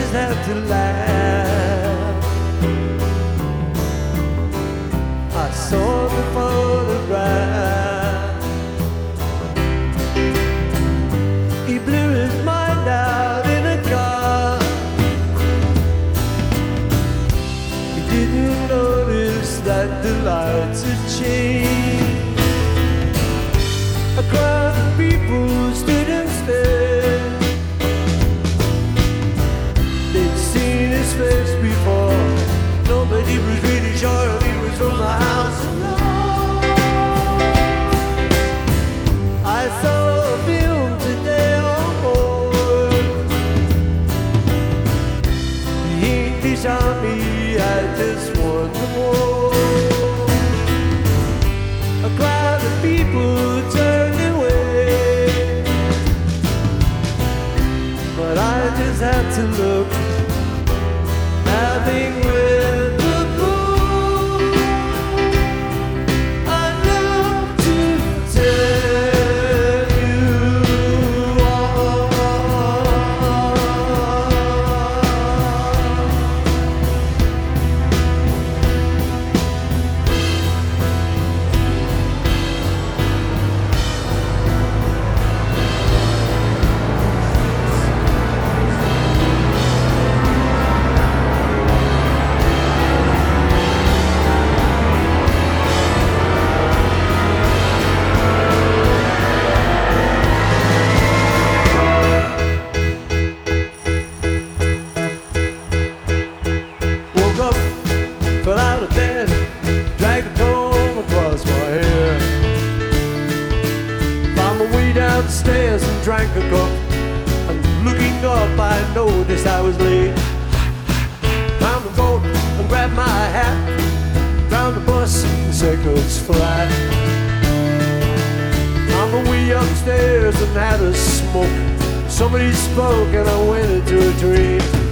just have to laugh. I saw the photograph. He blew his mind out in a car. He didn't notice that the lights had changed. A crowd of people stood and stared. They'd seen his face before. Nobody was really sure if he was from the house alone. I saw a film today on board. The English army had just won the war. A crowd of people turned away, but I just had to look, having read the book. I love to tell you all. Woke up, fell out of bed, dragged the comb across my hair. Found my way downstairs and drank a cup. And looking up, I noticed I was late. Found the boat and grabbed my hat. Found the bus in seconds flat. On the way upstairs and had a smoke. Somebody spoke and I went into a dream.